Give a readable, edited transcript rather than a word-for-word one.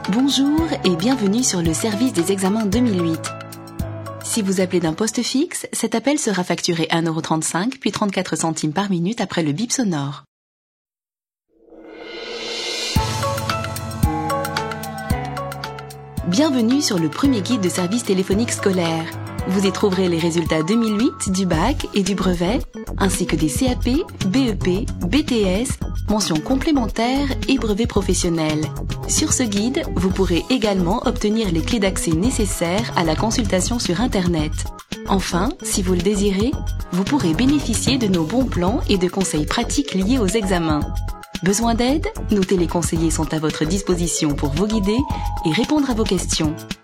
Bonjour et bienvenue sur le service des examens 2008. Si vous appelez d'un poste fixe, cet appel sera facturé 1,35 € puis 34 centimes par minute après le bip sonore. Bienvenue sur le premier guide de service téléphonique scolaire. Vous y trouverez les résultats 2008 du bac et du brevet, ainsi que des CAP, BEP, BTS, mentions complémentaires et brevets professionnels. Sur ce guide, vous pourrez également obtenir les clés d'accès nécessaires à la consultation sur Internet. Enfin, si vous le désirez, vous pourrez bénéficier de nos bons plans et de conseils pratiques liés aux examens. Besoin d'aide? Nos téléconseillers sont à votre disposition pour vous guider et répondre à vos questions.